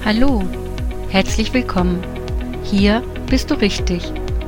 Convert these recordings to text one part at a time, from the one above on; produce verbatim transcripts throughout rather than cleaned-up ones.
Hallo, herzlich willkommen. Hier bist du richtig.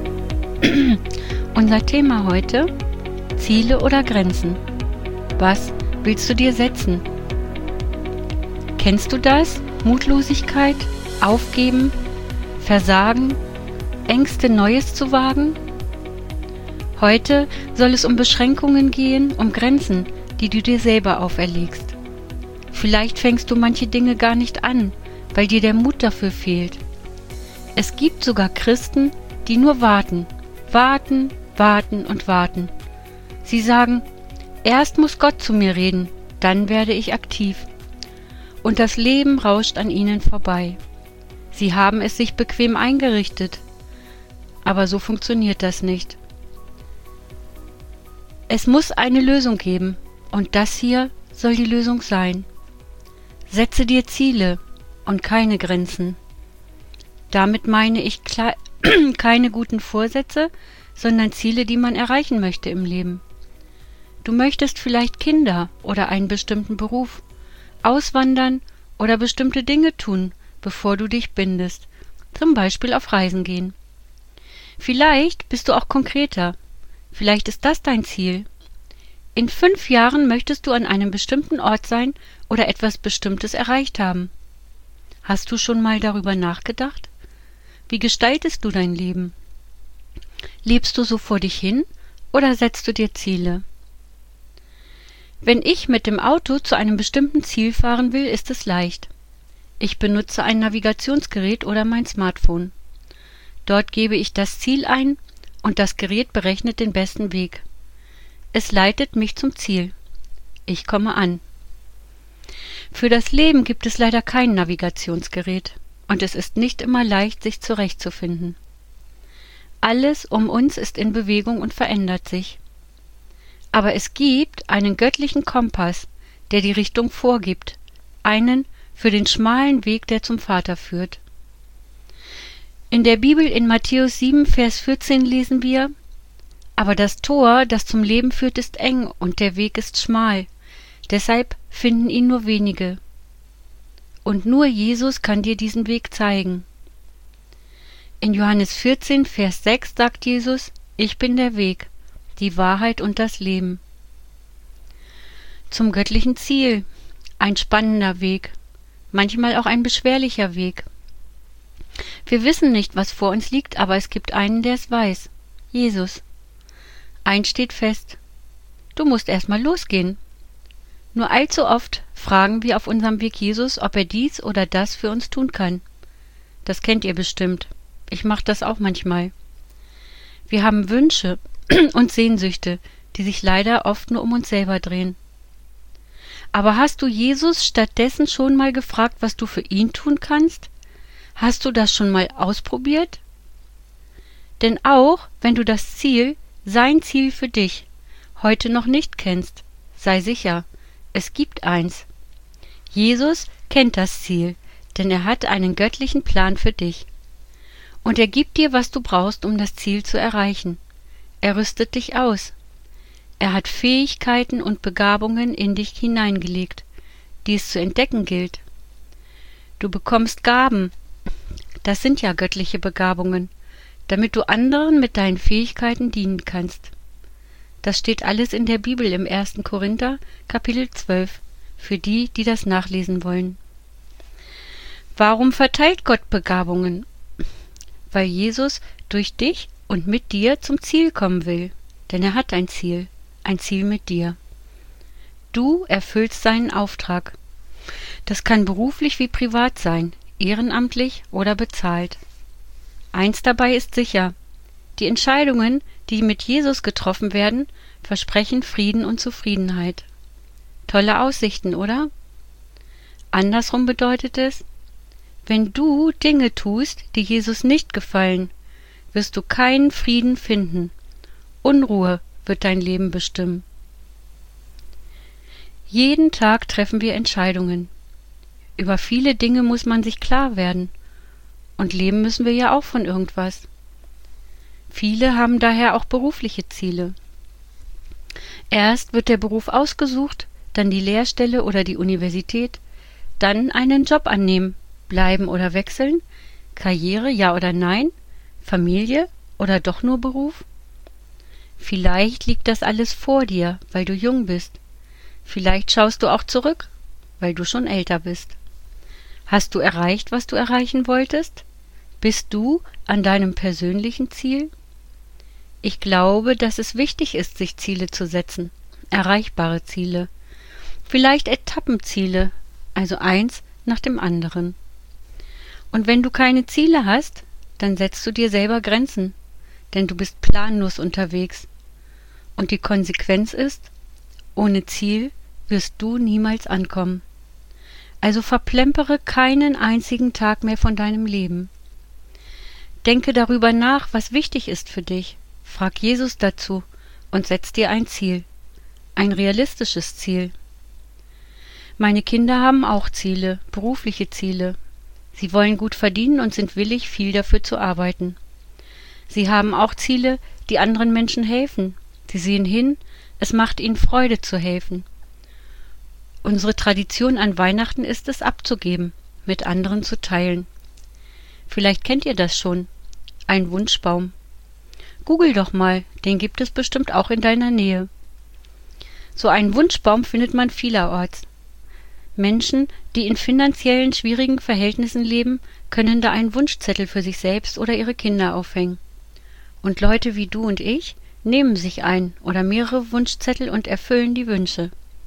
Unser Thema heute: Ziele oder Grenzen. Was willst du dir setzen? Kennst du das? Mutlosigkeit, Aufgeben, Versagen, Ängste, Neues zu wagen? Heute soll es um Beschränkungen gehen, um Grenzen, die du dir selber auferlegst. Vielleicht fängst du manche Dinge gar nicht an, weil dir der Mut dafür fehlt. Es gibt sogar Christen, die nur warten, warten, warten und warten. Sie sagen, erst muss Gott zu mir reden, dann werde ich aktiv. Und das Leben rauscht an ihnen vorbei. Sie haben es sich bequem eingerichtet. Aber so funktioniert das nicht. Es muss eine Lösung geben, und das hier soll die Lösung sein. Setze dir Ziele und keine Grenzen. Damit meine ich keine guten Vorsätze, sondern Ziele, die man erreichen möchte im Leben. Du möchtest vielleicht Kinder oder einen bestimmten Beruf, auswandern oder bestimmte Dinge tun, bevor du dich bindest, zum Beispiel auf Reisen gehen. Vielleicht bist du auch konkreter, vielleicht ist das dein Ziel. In fünf Jahren möchtest du an einem bestimmten Ort sein oder etwas Bestimmtes erreicht haben. Hast du schon mal darüber nachgedacht? Wie gestaltest du dein Leben? Lebst du so vor dich hin oder setzt du dir Ziele? Wenn ich mit dem Auto zu einem bestimmten Ziel fahren will, ist es leicht. Ich benutze ein Navigationsgerät oder mein Smartphone. Dort gebe ich das Ziel ein und das Gerät berechnet den besten Weg. Es leitet mich zum Ziel. Ich komme an. Für das Leben gibt es leider kein Navigationsgerät und es ist nicht immer leicht, sich zurechtzufinden. Alles um uns ist in Bewegung und verändert sich. Aber es gibt einen göttlichen Kompass, der die Richtung vorgibt, einen für den schmalen Weg, der zum Vater führt. In der Bibel in Matthäus sieben, Vers vierzehn lesen wir: Aber das Tor, das zum Leben führt, ist eng und der Weg ist schmal. Deshalb finden ihn nur wenige. Und nur Jesus kann dir diesen Weg zeigen. In Johannes vierzehn, Vers sechs sagt Jesus: Ich bin der Weg, die Wahrheit und das Leben. Zum göttlichen Ziel. Ein spannender Weg, manchmal auch ein beschwerlicher Weg. Wir wissen nicht, was vor uns liegt, aber es gibt einen, der es weiß: Jesus. Eins steht fest: Du musst erstmal losgehen. Nur allzu oft fragen wir auf unserem Weg Jesus, ob er dies oder das für uns tun kann. Das kennt ihr bestimmt. Ich mache das auch manchmal. Wir haben Wünsche und Sehnsüchte, die sich leider oft nur um uns selber drehen. Aber hast du Jesus stattdessen schon mal gefragt, was du für ihn tun kannst? Hast du das schon mal ausprobiert? Denn auch wenn du das Ziel, sein Ziel für dich, heute noch nicht kennst, sei sicher, es gibt eins. Jesus kennt das Ziel, denn er hat einen göttlichen Plan für dich. Und er gibt dir, was du brauchst, um das Ziel zu erreichen. Er rüstet dich aus. Er hat Fähigkeiten und Begabungen in dich hineingelegt, die es zu entdecken gilt. Du bekommst Gaben, das sind ja göttliche Begabungen, damit du anderen mit deinen Fähigkeiten dienen kannst. Das steht alles in der Bibel im ersten Korinther, Kapitel zwölf, für die, die das nachlesen wollen. Warum verteilt Gott Begabungen? Weil Jesus durch dich und mit dir zum Ziel kommen will, denn er hat ein Ziel, ein Ziel mit dir. Du erfüllst seinen Auftrag. Das kann beruflich wie privat sein, ehrenamtlich oder bezahlt. Eins dabei ist sicher: Die Entscheidungen, die mit Jesus getroffen werden, versprechen Frieden und Zufriedenheit. Tolle Aussichten, oder? Andersrum bedeutet es: Wenn du Dinge tust, die Jesus nicht gefallen, wirst du keinen Frieden finden. Unruhe wird dein Leben bestimmen. Jeden Tag treffen wir Entscheidungen. Über viele Dinge muss man sich klar werden. Und leben müssen wir ja auch von irgendwas. Viele haben daher auch berufliche Ziele. Erst wird der Beruf ausgesucht, dann die Lehrstelle oder die Universität, dann einen Job annehmen, Bleiben oder wechseln? Karriere, ja oder nein? Familie oder doch nur Beruf? Vielleicht liegt das alles vor dir, weil du jung bist. Vielleicht schaust du auch zurück, weil du schon älter bist. Hast du erreicht, was du erreichen wolltest? Bist du an deinem persönlichen Ziel? Ich glaube, dass es wichtig ist, sich Ziele zu setzen, erreichbare Ziele. Vielleicht Etappenziele, also eins nach dem anderen. Und wenn du keine Ziele hast, dann setzt du dir selber Grenzen, denn du bist planlos unterwegs. Und die Konsequenz ist, ohne Ziel wirst du niemals ankommen. Also verplempere keinen einzigen Tag mehr von deinem Leben. Denke darüber nach, was wichtig ist für dich. Frag Jesus dazu und setz dir ein Ziel. Ein realistisches Ziel. Meine Kinder haben auch Ziele, berufliche Ziele. Sie wollen gut verdienen und sind willig, viel dafür zu arbeiten. Sie haben auch Ziele, die anderen Menschen helfen. Sie sehen hin, es macht ihnen Freude zu helfen. Unsere Tradition an Weihnachten ist es abzugeben, mit anderen zu teilen. Vielleicht kennt ihr das schon, ein Wunschbaum. Google doch mal, den gibt es bestimmt auch in deiner Nähe. So einen Wunschbaum findet man vielerorts. Menschen, die in finanziellen schwierigen Verhältnissen leben, können da einen Wunschzettel für sich selbst oder ihre Kinder aufhängen. Und Leute wie du und ich nehmen sich ein oder mehrere Wunschzettel und erfüllen die Wünsche.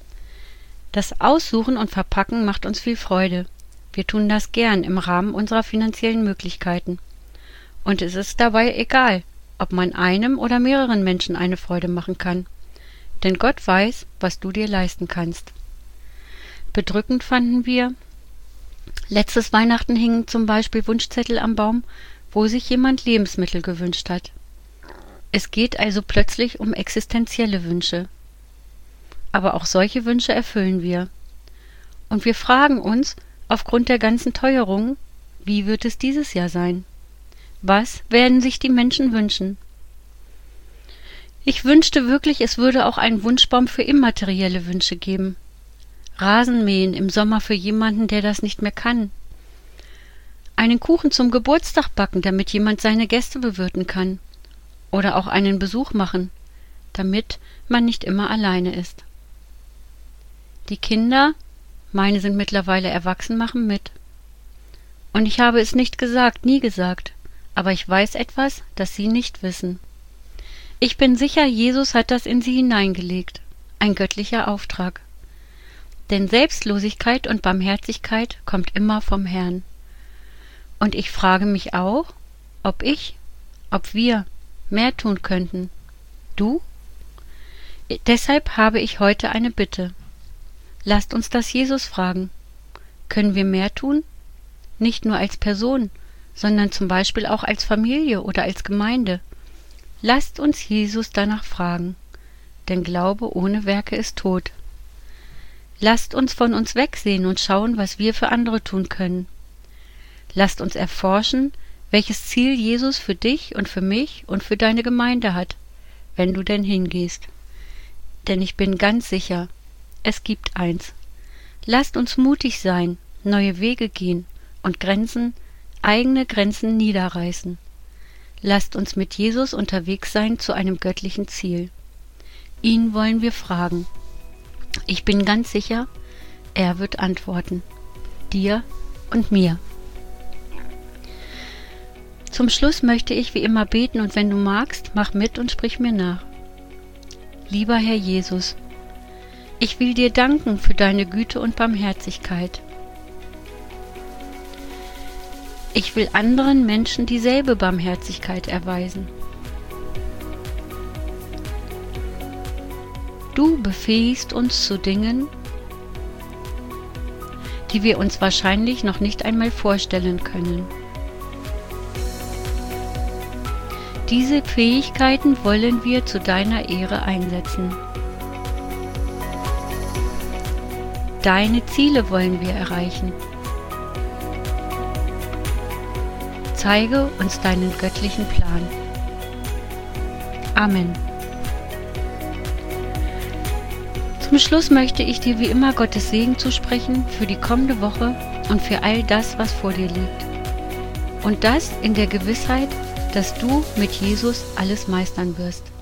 Das Aussuchen und Verpacken macht uns viel Freude. Wir tun das gern im Rahmen unserer finanziellen Möglichkeiten. Und es ist dabei egal, ob man einem oder mehreren Menschen eine Freude machen kann. Denn Gott weiß, was du dir leisten kannst. Bedrückend fanden wir, letztes Weihnachten hingen zum Beispiel Wunschzettel am Baum, wo sich jemand Lebensmittel gewünscht hat. Es geht also plötzlich um existenzielle Wünsche. Aber auch solche Wünsche erfüllen wir. Und wir fragen uns, aufgrund der ganzen Teuerungen, wie wird es dieses Jahr sein? Was werden sich die Menschen wünschen? Ich wünschte wirklich, es würde auch einen Wunschbaum für immaterielle Wünsche geben. Rasenmähen im Sommer für jemanden, der das nicht mehr kann. Einen Kuchen zum Geburtstag backen, damit jemand seine Gäste bewirten kann. Oder auch einen Besuch machen, damit man nicht immer alleine ist. Die Kinder, meine sind mittlerweile erwachsen, machen mit. Und ich habe es nicht gesagt, nie gesagt, aber ich weiß etwas, das sie nicht wissen. Ich bin sicher, Jesus hat das in sie hineingelegt, ein göttlicher Auftrag. Denn Selbstlosigkeit und Barmherzigkeit kommt immer vom Herrn. Und ich frage mich auch, ob ich, ob wir mehr tun könnten. Du? Deshalb habe ich heute eine Bitte. Lasst uns das Jesus fragen. Können wir mehr tun? Nicht nur als Person, sondern zum Beispiel auch als Familie oder als Gemeinde. Lasst uns Jesus danach fragen, denn Glaube ohne Werke ist tot. Lasst uns von uns wegsehen und schauen, was wir für andere tun können. Lasst uns erforschen, welches Ziel Jesus für dich und für mich und für deine Gemeinde hat, wenn du denn hingehst. Denn ich bin ganz sicher, es gibt eins. Lasst uns mutig sein, neue Wege gehen und Grenzen, eigene Grenzen niederreißen. Lasst uns mit Jesus unterwegs sein zu einem göttlichen Ziel. Ihn wollen wir fragen. Ich bin ganz sicher, er wird antworten. Dir und mir. Zum Schluss möchte ich wie immer beten und wenn du magst, mach mit und sprich mir nach. Lieber Herr Jesus, ich will dir danken für deine Güte und Barmherzigkeit. Ich will anderen Menschen dieselbe Barmherzigkeit erweisen. Du befähigst uns zu Dingen, die wir uns wahrscheinlich noch nicht einmal vorstellen können. Diese Fähigkeiten wollen wir zu deiner Ehre einsetzen. Deine Ziele wollen wir erreichen. Zeige uns deinen göttlichen Plan. Amen. Zum Schluss möchte ich dir wie immer Gottes Segen zusprechen für die kommende Woche und für all das, was vor dir liegt. Und das in der Gewissheit, dass du mit Jesus alles meistern wirst.